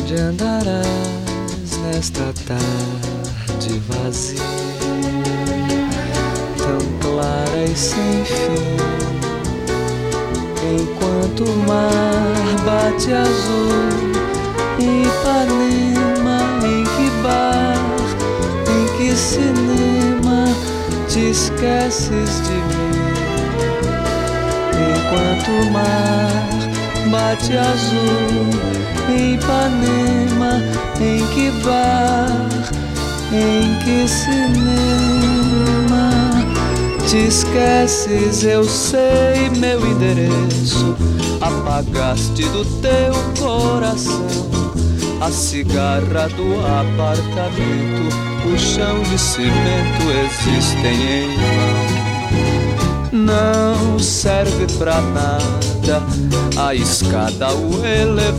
Onde andarás nesta tarde vazia, tão clara e sem fim, enquanto o mar bate azul em Ipanema, em que bar, em que cinema te esqueces de mim? Enquanto o mar bate azul em Ipanema, em que bar, em que cinema te esqueces? Eu sei meu endereço, apagaste do teu coração a cigarra do apartamento, o chão de cimento existem em vão. Não serve pra nada a escada, o elevador,